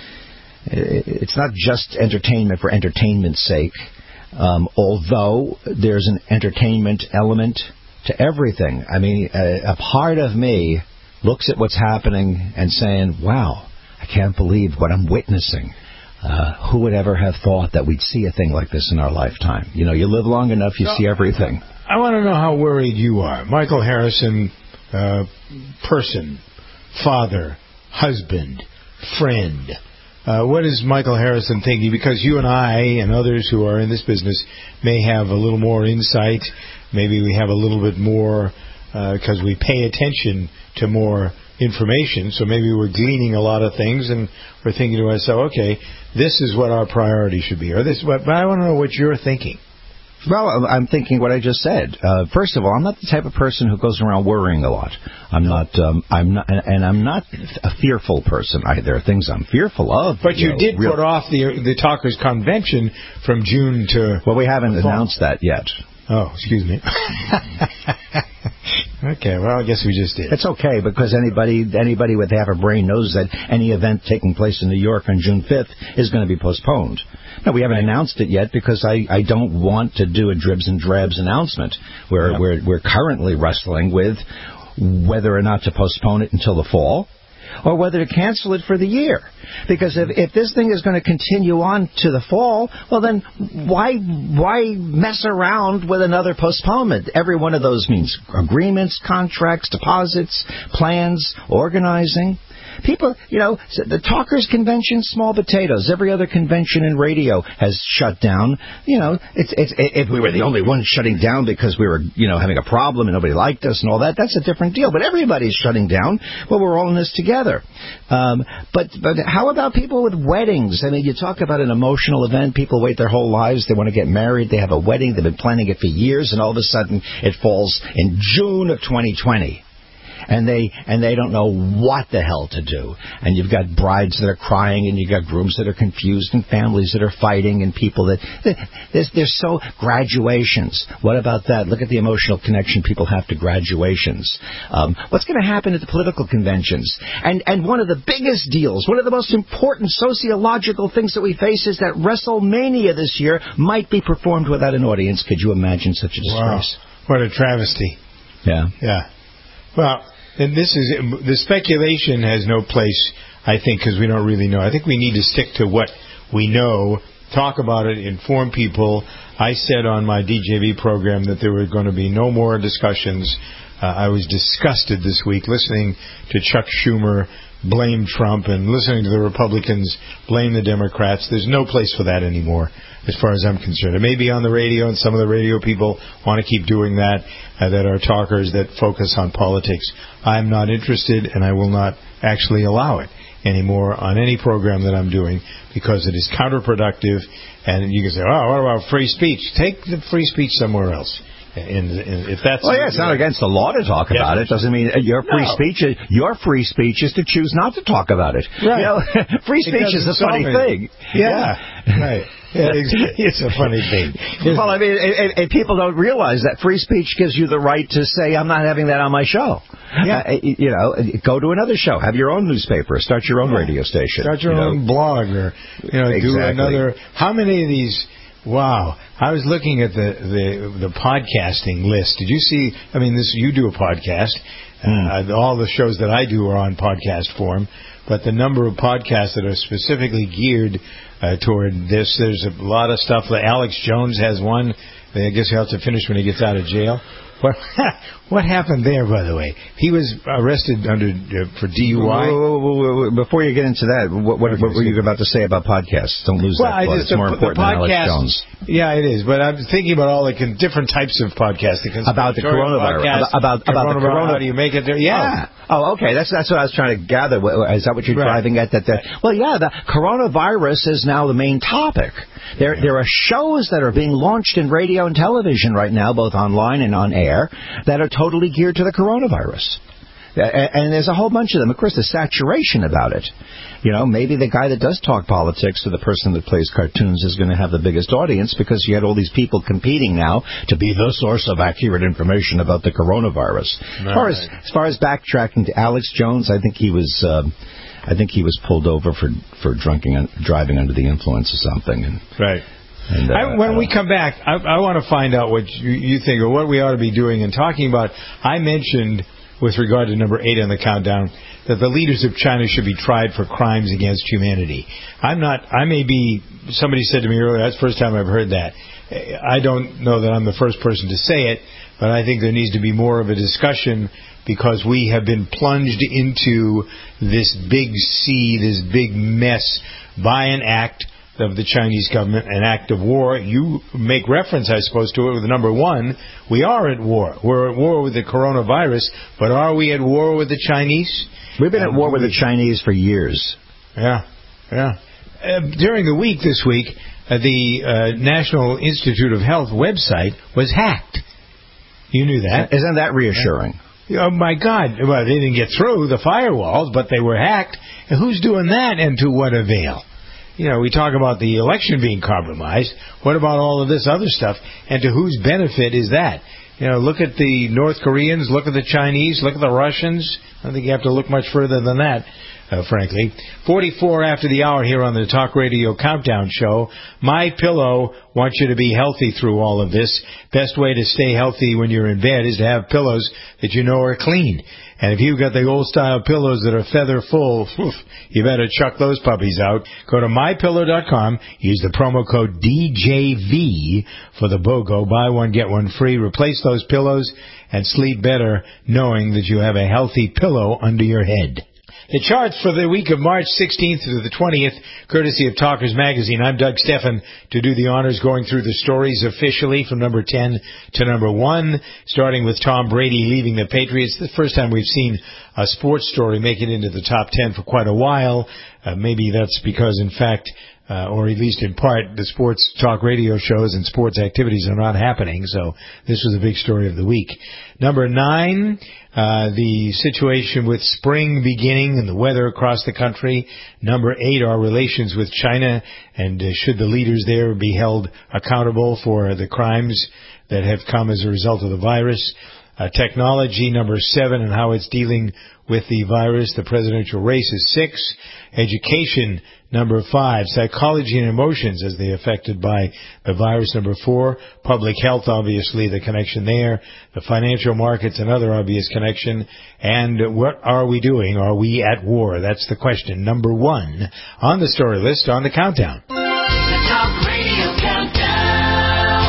Speaker 5: it's not just entertainment for entertainment's sake. Um, although there's an entertainment element to everything. I mean, a, a part of me looks at what's happening and saying, wow, I can't believe what I'm witnessing. Uh, who would ever have thought that we'd see a thing like this in our lifetime? You know, you live long enough, you
Speaker 4: so,
Speaker 5: see everything.
Speaker 4: I want to know how worried you are. Michael Harrison, uh, person, father, husband, friend. Uh, what is Michael Harrison thinking? Because you and I and others who are in this business may have a little more insight. Maybe we have a little bit more because uh, we pay attention to more information. So maybe we're gleaning a lot of things and we're thinking to ourselves, okay, this is what our priority should be. Or this, but I want to know what you're thinking.
Speaker 5: Well, I'm thinking what I just said. Uh, first of all, I'm not the type of person who goes around worrying a lot. I'm not. Um, I'm not, and I'm not a fearful person. I, there are things I'm fearful of.
Speaker 4: But you,
Speaker 5: you know,
Speaker 4: did
Speaker 5: real...
Speaker 4: put off the the Talkers Convention from June to.
Speaker 5: Well, we haven't announced that yet.
Speaker 4: Oh, excuse me. Okay, well, I guess we just did.
Speaker 5: It's okay, because anybody anybody with half a brain knows that any event taking place in New York on June fifth is going to be postponed. No, we haven't announced it yet because I, I don't want to do a dribs and drabs announcement. We're,
Speaker 4: yeah.
Speaker 5: we're, we're currently wrestling with whether or not to postpone it until the fall, or whether to cancel it for the year. Because if, if this thing is going to continue on to the fall, well, then why why mess around with another postponement? Every one of those means agreements, contracts, deposits, plans, organizing. People, you know, the Talkers Convention, small potatoes. Every other convention in radio has shut down. You know, it's, it's, if we were the only ones shutting down because we were, you know, having a problem and nobody liked us and all that, that's a different deal. But everybody's shutting down. Well, we're all in this together. Um, but, but how about people with weddings? I mean, you talk about an emotional event. People wait their whole lives. They want to get married. They have a wedding. They've been planning it for years, and all of a sudden it falls in June of twenty twenty. And they and they don't know what the hell to do. And you've got brides that are crying, and you've got grooms that are confused, and families that are fighting, and people that... There's, there's so... Graduations. What about that? Look at the emotional connection people have to graduations. Um, what's going to happen at the political conventions? And, and one of the biggest deals, one of the most important sociological things that we face is that WrestleMania this year might be performed without an audience. Could you imagine such a disgrace?
Speaker 4: Wow. What a travesty.
Speaker 5: Yeah.
Speaker 4: Yeah. Well... And this is the speculation has no place, I think, because we don't really know. I think we need to stick to what we know, talk about it, inform people. I said on my D J V program that there were going to be no more discussions. Uh, I was disgusted this week listening to Chuck Schumer blame Trump and listening to the Republicans blame the Democrats. There's no place for that anymore, as far as I'm concerned. It may be on the radio, and some of the radio people want to keep doing that, uh, that are talkers that focus on politics. I'm not interested, and I will not actually allow it anymore on any program that I'm doing, because it is counterproductive. And you can say, oh, what about free speech? Take the free speech somewhere else. In, in, if that's
Speaker 5: well, yeah, it's not against the law to talk yeah. about it. Doesn't mean your free no. speech. Is, your free speech is to choose not to talk about it.
Speaker 4: Right.
Speaker 5: You know, free speech is a funny thing.
Speaker 4: Yeah, yeah. right. Yeah, it's a funny thing.
Speaker 5: Well, I mean, and, and people don't realize that free speech gives you the right to say, "I'm not having that on my show."
Speaker 4: Yeah.
Speaker 5: Uh, you know, go to another show, have your own newspaper, start your own
Speaker 4: yeah.
Speaker 5: radio station,
Speaker 4: start your
Speaker 5: you
Speaker 4: own
Speaker 5: know.
Speaker 4: blog, or you know,
Speaker 5: exactly.
Speaker 4: do another. How many of these? Wow. I was looking at the, the the podcasting list. Did you see, I mean, this you do a podcast. Mm. Uh, all the shows that I do are on podcast form. But the number of podcasts that are specifically geared uh, toward this, there's a lot of stuff. Like Alex Jones has one. I guess he'll have to finish when he gets out of jail. What, what happened there, by the way? He was arrested under uh, for D U I.
Speaker 5: Whoa, whoa, whoa, whoa. Before you get into that, what, what, what were you about to say about podcasts? Don't lose
Speaker 4: well,
Speaker 5: that thought.
Speaker 4: It's
Speaker 5: the,
Speaker 4: more
Speaker 5: important
Speaker 4: the
Speaker 5: podcast, than Alex Jones.
Speaker 4: Yeah, it is. But I'm thinking about all the con- different types of podcasting.
Speaker 5: About the coronavirus.
Speaker 4: Podcast,
Speaker 5: about about, about the coronavirus.
Speaker 4: How do you make it there? Yeah.
Speaker 5: Oh, okay. That's that's what I was trying to gather. Is that what you're
Speaker 4: right.
Speaker 5: driving at? That, that well, yeah. The coronavirus is now the main topic. There, yeah. there are shows that are being launched in radio and television right now, both online and on air, that are totally geared to the coronavirus. And there's a whole bunch of them. Of course, there's saturation about it. You know, maybe the guy that does talk politics or the person that plays cartoons is going to have the biggest audience because you had all these people competing now to be the source of accurate information about the coronavirus. Right. As far as, as far as backtracking to Alex Jones, I think he was, uh, I think he was pulled over for for drunking, driving under the influence of something. And,
Speaker 4: right.
Speaker 5: And, uh,
Speaker 4: I, when we come back, I, I want to find out what you, you think or what we ought to be doing and talking about. I mentioned, with regard to number eight on the countdown, that the leaders of China should be tried for crimes against humanity. I'm not, I may be, somebody said to me earlier, that's the first time I've heard that. I don't know that I'm the first person to say it, but I think there needs to be more of a discussion because we have been plunged into this big sea, this big mess by an act of the Chinese government, an act of war. You make reference, I suppose, to it with number one. We are at war. We're at war with the coronavirus, but are we at war with the Chinese?
Speaker 5: We've been at war with the Chinese for years.
Speaker 4: Yeah, yeah. Uh, during the week this week, uh, the uh, National Institute of Health website was hacked. You knew that.
Speaker 5: Isn't that reassuring?
Speaker 4: Oh, my God. Well, they didn't get through the firewalls, but they were hacked. And who's doing that, and to what avail? You know, we talk about the election being compromised. What about all of this other stuff? And to whose benefit is that? You know, look at the North Koreans, look at the Chinese, look at the Russians. I don't think you have to look much further than that. uh, frankly. forty-four after the hour here on the Talk Radio Countdown Show. My Pillow wants you to be healthy through all of this. Best way to stay healthy when you're in bed is to have pillows that you know are clean. And if you've got the old-style pillows that are feather full, oof, you better chuck those puppies out. Go to my pillow dot com. Use the promo code D J V for the BOGO. Buy one, get one free. Replace those pillows and sleep better knowing that you have a healthy pillow under your head. The charts for the week of March sixteenth through the twentieth, courtesy of Talkers Magazine. I'm Doug Steffen to do the honors, going through the stories officially from number ten to number one, starting with Tom Brady leaving the Patriots. The first time we've seen a sports story make it into the top ten for quite a while. Uh, maybe that's because, in fact, Uh, or at least in part, the sports talk radio shows and sports activities are not happening, so this was a big story of the week. Number nine, uh, the situation with spring beginning and the weather across the country. Number eight, our relations with China, and uh, should the leaders there be held accountable for the crimes that have come as a result of the virus. Uh, technology, number seven, and how it's dealing with the virus. The presidential race is six. Education, number five. Psychology and emotions as they are affected by the virus, number four. Public health, obviously, the connection there. The financial markets, another obvious connection. And what are we doing? Are we at war? That's the question. Number one on the story list on the countdown.
Speaker 3: The Talk Radio Countdown.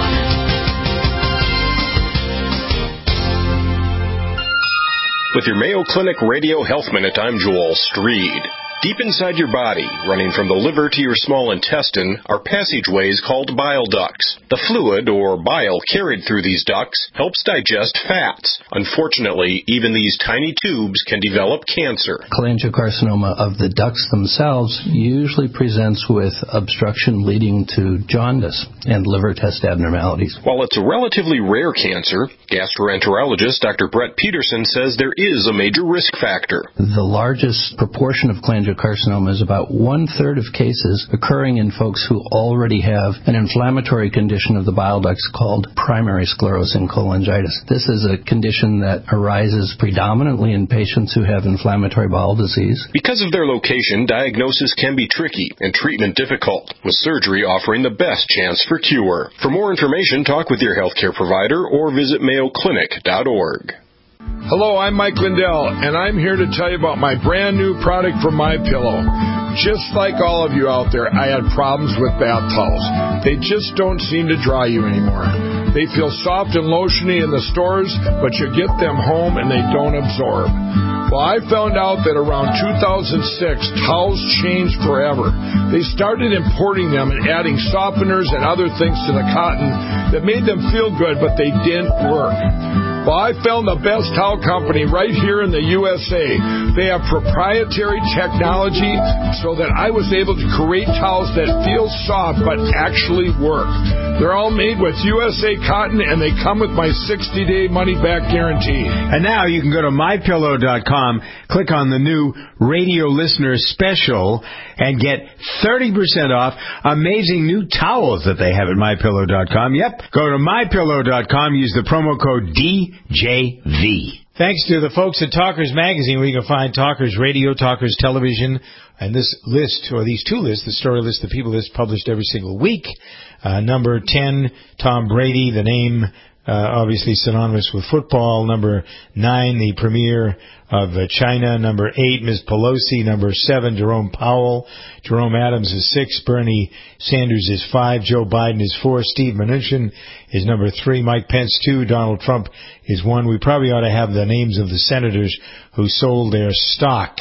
Speaker 20: With your Mayo Clinic Radio Health Minute, I'm Joel Streed. Deep inside your body, running from the liver to your small intestine, are passageways called bile ducts. The fluid, or bile, carried through these ducts helps digest fats. Unfortunately, even these tiny tubes can develop cancer.
Speaker 21: Cholangiocarcinoma of the ducts themselves usually presents with obstruction leading to jaundice and liver test abnormalities.
Speaker 20: While it's a relatively rare cancer, gastroenterologist Doctor Brett Peterson says there is a major risk factor.
Speaker 21: The largest proportion of cholangiocarcinoma is about one-third of cases occurring in folks who already have an inflammatory condition of the bile ducts called primary sclerosing cholangitis. This is a condition that arises predominantly in patients who have inflammatory bowel disease.
Speaker 20: Because of their location, diagnosis can be tricky and treatment difficult, with surgery offering the best chance for cure. For more information, talk with your healthcare provider or visit mayo clinic dot org.
Speaker 6: Hello, I'm Mike Lindell, and I'm here to tell you about my brand new product from MyPillow. Just like all of you out there, I had problems with bath towels. They just don't seem to dry you anymore. They feel soft and lotiony in the stores, but you get them home and they don't absorb. Well, I found out that around two thousand six, towels changed forever. They started importing them and adding softeners and other things to the cotton that made them feel good, but they didn't work. Well, I found the best towel company right here in the U S A. They have proprietary technology so that I was able to create towels that feel soft but actually work. They're all made with U S A cotton, and they come with my sixty-day money-back guarantee.
Speaker 4: And now you can go to my pillow dot com, click on the new radio listener special, and get thirty percent off amazing new towels that they have at my pillow dot com. Yep, go to my pillow dot com, use the promo code D J V. Thanks to the folks at Talkers Magazine, where you can find Talkers Radio, Talkers Television, and this list, or these two lists, the story list, the people list, published every single week. Uh, number ten, Tom Brady, the name uh, obviously synonymous with football. Number nine, the premier of uh, China. Number eight, Miz Pelosi. Number seven, Jerome Powell. Jerome Adams is six. Bernie Sanders is five. Joe Biden is four. Steve Mnuchin is number three. Mike Pence two. Donald Trump is one. We probably ought to have the names of the senators who sold their stock.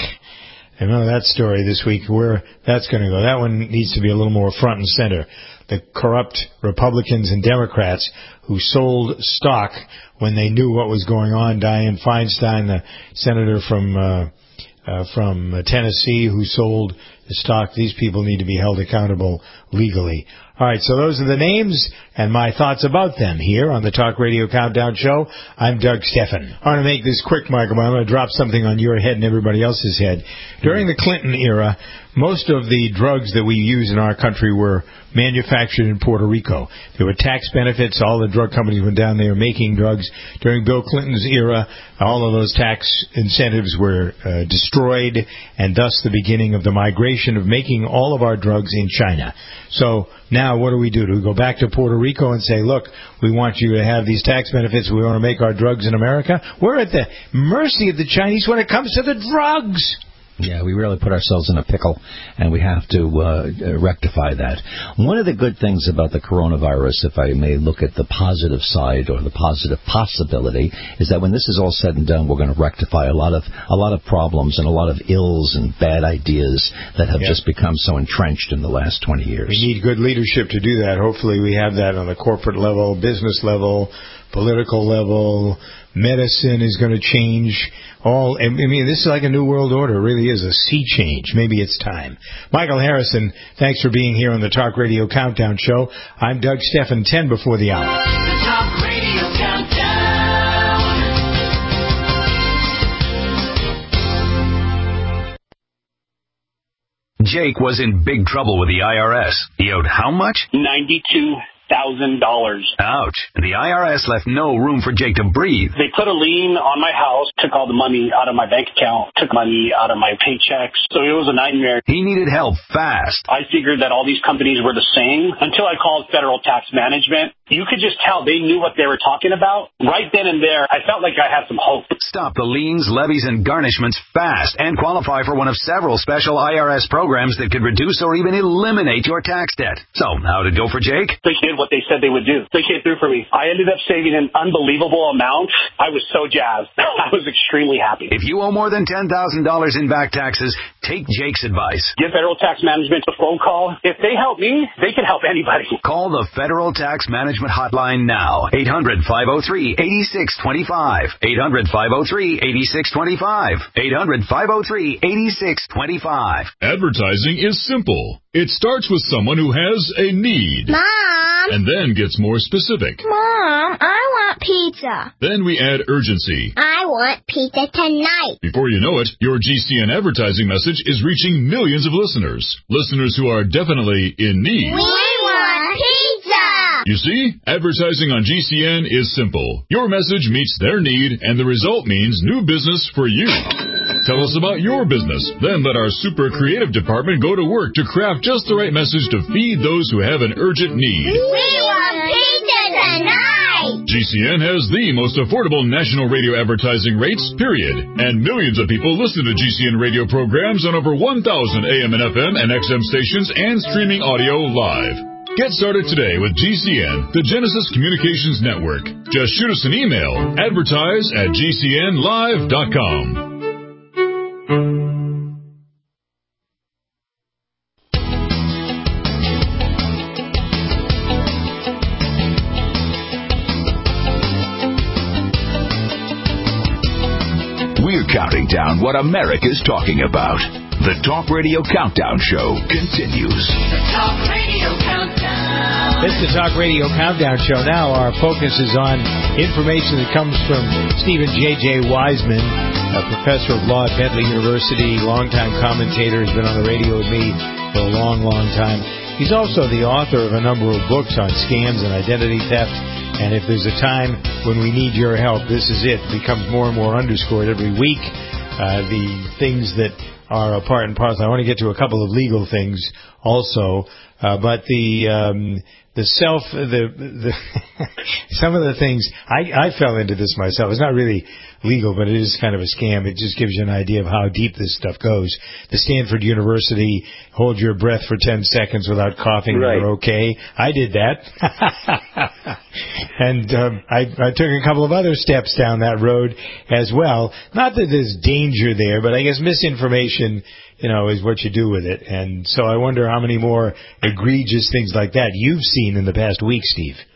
Speaker 4: I know that story this week, where that's going to go. That one needs to be a little more front and center. The corrupt Republicans and Democrats who sold stock when they knew what was going on. Dianne Feinstein, the senator from uh, uh, from Tennessee, who sold the stock. These people need to be held accountable legally. All right, so those are the names and my thoughts about them here on the Talk Radio Countdown Show. I'm Doug Steffen. I want to make this quick, Michael, but I'm going to drop something on your head and everybody else's head. During the Clinton era, most of the drugs that we use in our country were manufactured in Puerto Rico. There were tax benefits. All the drug companies went down there making drugs. During Bill Clinton's era, all of those tax incentives were uh, destroyed, and thus the beginning of the migration of making all of our drugs in China. So now what do we do? Do we go back to Puerto Rico and say, look, we want you to have these tax benefits. We want to make our drugs in America? We're at the mercy of the Chinese when it comes to the drugs.
Speaker 5: Yeah, we really put ourselves in a pickle, and we have to uh, rectify that. One of the good things about the coronavirus, if I may look at the positive side or the positive possibility, is that when this is all said and done, we're going to rectify a lot of a lot of problems and a lot of ills and bad ideas that have yeah. just become so entrenched in the last twenty years.
Speaker 4: We need good leadership to do that. Hopefully we have that on the corporate level, business level, political level. Medicine is going to change. All I mean, this is like a new world order. It really is a sea change. Maybe it's time. Michael Harrison, thanks for being here on the Talk Radio Countdown Show. I'm Doug Steffen, ten before the hour.
Speaker 3: The Talk Radio Countdown.
Speaker 2: Jake was in big trouble with the I R S. He owed how much?
Speaker 7: ninety-two thousand dollars.
Speaker 2: Ouch. The I R S left no room for Jake to breathe.
Speaker 7: They put a lien on my house, took all the money out of my bank account, took money out of my paychecks. So it was a nightmare.
Speaker 2: He needed help fast.
Speaker 7: I figured that all these companies were the same until I called Federal Tax Management. You could just tell they knew what they were talking about. Right then and there, I felt like I had some hope.
Speaker 2: Stop the liens, levies, and garnishments fast and qualify for one of several special I R S programs that could reduce or even eliminate your tax debt. So, how'd it go for Jake?
Speaker 7: They did what they said they would do. They came through for me. I ended up saving an unbelievable amount. I was so jazzed. I was extremely happy.
Speaker 2: If you owe more than ten thousand dollars in back taxes, take Jake's advice.
Speaker 7: Give Federal Tax Management a phone call. If they help me, they can help anybody.
Speaker 2: Call the Federal Tax Management hotline now. eight hundred, five oh three, eight six two five. eight hundred, five oh three, eight six two five. eight hundred, five oh three, eight six two five.
Speaker 18: Advertising is simple. It starts with someone who has a need.
Speaker 22: Mom!
Speaker 18: And then gets more specific.
Speaker 22: Mom, I want pizza.
Speaker 18: Then we add urgency.
Speaker 22: I want pizza tonight.
Speaker 18: Before you know it, your G C N advertising message is reaching millions of listeners. Listeners who are definitely in need.
Speaker 22: We want pizza!
Speaker 18: You see, advertising on G C N is simple. Your message meets their need, and the result means new business for you. Tell us about your business. Then let our super creative department go to work to craft just the right message to feed those who have an urgent need.
Speaker 22: We want pizza tonight!
Speaker 18: G C N has the most affordable national radio advertising rates, period. And millions of people listen to G C N radio programs on over one thousand A M and F M and X M stations and streaming audio live. Get started today with G C N, the Genesis Communications Network. Just shoot us an email, advertise at G C N live dot com.
Speaker 2: We're counting down what America's talking about. The Talk Radio Countdown Show continues.
Speaker 3: The Talk Radio Countdown.
Speaker 4: It's the Talk Radio Countdown Show. Now our focus is on information that comes from Stephen J J. Wiseman, a professor of law at Bentley University, longtime commentator, has been on the radio with me for a long, long time. He's also the author of a number of books on scams and identity theft. And if there's a time when we need your help, this is it. It becomes more and more underscored every week. Uh, the things that are a part and parcel. I want to get to a couple of legal things also, uh, but the um, the self the the some of the things I, I fell into this myself. It's not really legal, but it is kind of a scam. It just gives you an idea of how deep this stuff goes. The Stanford University, hold your breath for ten seconds without coughing. Right. You're okay. I did that. And um, I, I took a couple of other steps down that road as well. Not that there's danger there, but I guess misinformation, you know, is what you do with it. And so I wonder how many more egregious things like that you've seen in the past week, Steve.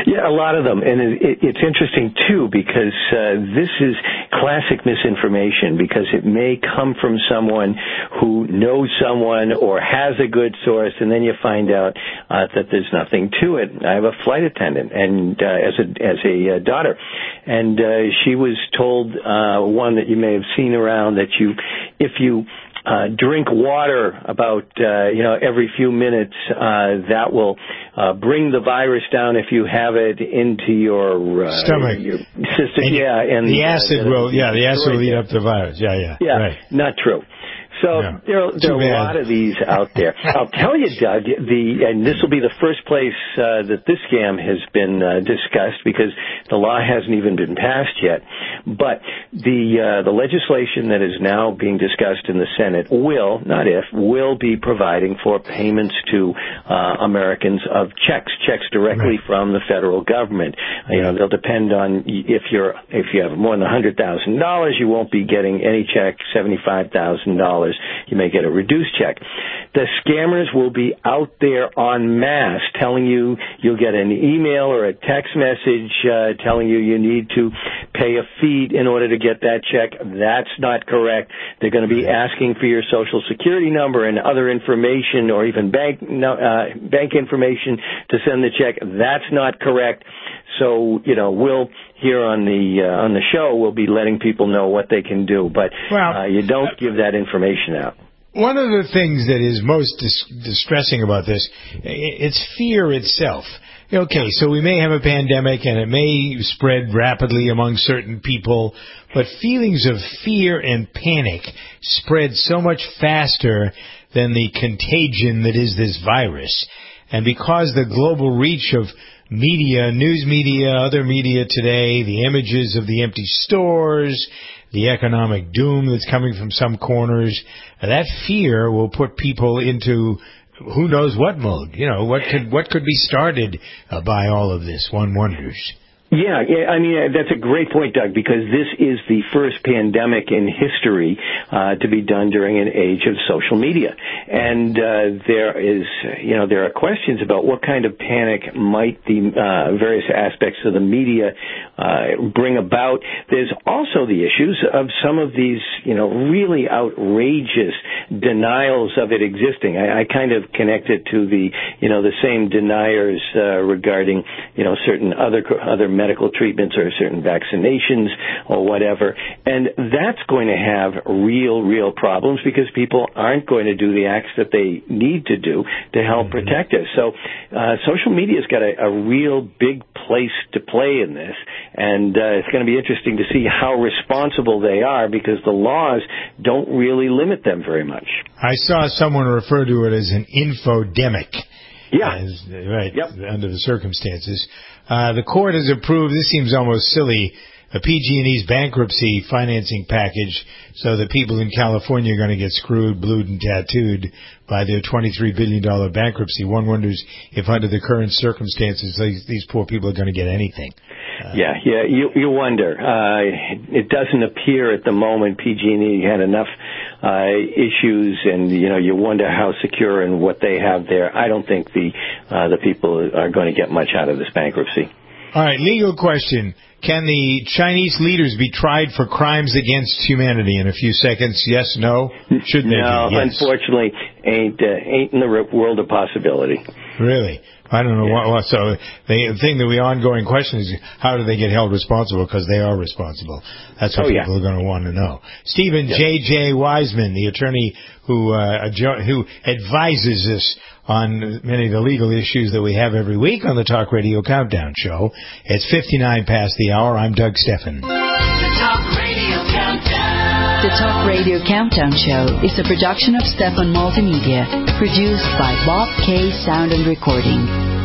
Speaker 9: Yeah, a lot of them. And it, it, it's interesting, too, because uh, this is classic misinformation because it may come from someone who knows someone or has a good source, and then you find out uh, that there's nothing to it. I have a flight attendant and uh, as a as a uh, daughter, and uh, she was told, uh, one that you may have seen around, that you, if you Uh, drink water about, uh, you know, every few minutes, uh, that will, uh, bring the virus down if you have it into your, uh,
Speaker 4: stomach.
Speaker 9: Your system. And yeah. And
Speaker 4: the acid uh, will, yeah, the acid will eat up the virus. Yeah, yeah.
Speaker 9: Yeah.
Speaker 4: Right.
Speaker 9: Not true. So
Speaker 4: no.
Speaker 9: there, are, there are a lot of these out there. I'll tell you, Doug, the and this will be the first place uh, that this scam has been uh, discussed because the law hasn't even been passed yet. But the uh, the legislation that is now being discussed in the Senate will, not if, will be providing for payments to uh, Americans of checks, checks directly right. from the federal government. You know, they'll depend on if you're if you have more than one hundred thousand dollars, you won't be getting any check. seventy-five thousand dollars. You may get a reduced check. The scammers will be out there en masse telling you you'll get an email or a text message uh, telling you you need to pay a fee in order to get that check. That's not correct. They're going to be asking for your Social Security number and other information or even bank uh, bank information to send the check. That's not correct. So, you know, we'll here on the uh, on the show, we'll be letting people know what they can do, but well, uh, you don't give that information out.
Speaker 4: One of the things that is most dis- distressing about this, it's fear itself. Okay, so we may have a pandemic and it may spread rapidly among certain people, but feelings of fear and panic spread so much faster than the contagion that is this virus. And because the global reach of media, news media, other media today, the images of the empty stores, the economic doom that's coming from some corners, that fear will put people into who knows what mode. You know, what could what could be started uh, by all of this, one wonders.
Speaker 9: Yeah, yeah, I mean, that's a great point, Doug, because this is the first pandemic in history uh, to be done during an age of social media. And uh, there is, you know, there are questions about what kind of panic might the uh, various aspects of the media uh, bring about. There's also the issues of some of these, you know, really outrageous denials of it existing. I, I kind of connect it to the, you know, the same deniers uh, regarding, you know, certain other other medical treatments or certain vaccinations or whatever. And that's going to have real, real problems because people aren't going to do the acts that they need to do to help mm-hmm. protect us. So uh, social media's got a, a real big place to play in this. And uh, it's going to be interesting to see how responsible they are because the laws don't really limit them very much.
Speaker 4: I saw someone refer to it as an infodemic.
Speaker 9: Yeah.
Speaker 4: As, right,
Speaker 9: yep.
Speaker 4: under the circumstances. Uh, the court has approved, this seems almost silly, a P G and E's bankruptcy financing package so that people in California are going to get screwed, blued, and tattooed by their twenty-three billion dollars bankruptcy. One wonders if under the current circumstances these, these poor people are going to get anything. Uh,
Speaker 9: yeah, yeah, you you wonder. Uh, it doesn't appear at the moment P G and E had enough uh, issues, and you know you wonder how secure and what they have there. I don't think the uh, the people are going to get much out of this bankruptcy.
Speaker 4: All right, legal question. Can the Chinese leaders be tried for crimes against humanity? In a few seconds, yes, no? Should they
Speaker 9: no,
Speaker 4: be? Yes.
Speaker 9: Unfortunately, ain't uh, ain't in the world of possibility.
Speaker 4: Really? I don't know yeah. what, what. So the thing that we ongoing question is, how do they get held responsible? Because they are responsible. That's what
Speaker 9: oh,
Speaker 4: people
Speaker 9: yeah.
Speaker 4: are going to want to know. Stephen
Speaker 9: yeah.
Speaker 4: J J. Wiseman, the attorney who uh, who advises us on many of the legal issues that we have every week on the Talk Radio Countdown Show. It's fifty-nine past the hour. I'm Doug Steffen.
Speaker 3: The Talk Radio Countdown.
Speaker 10: The Talk Radio Countdown Show is a production of Steffen Multimedia, produced by Bob K. Sound and Recording.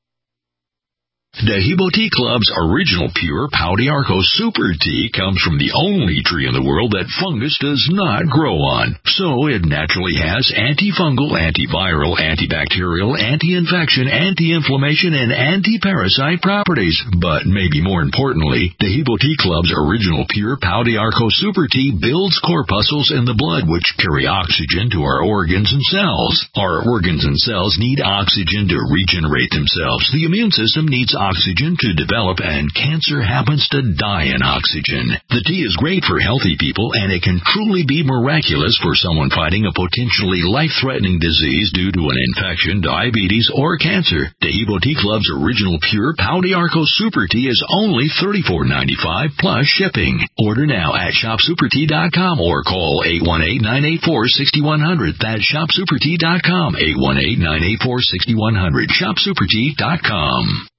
Speaker 23: Dehibo Tea Club's original pure Pau d'Arco Super Tea comes from the only tree in the world that fungus does not grow on. So it naturally has antifungal, antiviral, antibacterial, anti-infection, anti-inflammation, and anti-parasite properties. But maybe more importantly, Dehibo Tea Club's original pure Pau d'Arco Super Tea builds corpuscles in the blood which carry oxygen to our organs and cells. Our organs and cells need oxygen to regenerate themselves. The immune system needs oxygen oxygen to develop, and cancer happens to die in oxygen. The tea is great for healthy people, and it can truly be miraculous for someone fighting a potentially life-threatening disease due to an infection, diabetes, or cancer. Taheebo Tea Club's original pure Pau d'Arco Super Tea is only thirty-four ninety-five plus shipping. Order now at shop super tea dot com or call eight one eight, nine eight four, six one zero zero. That's shop super tea dot com, eight one eight, nine eight four, six one zero zero. shop super tea dot com.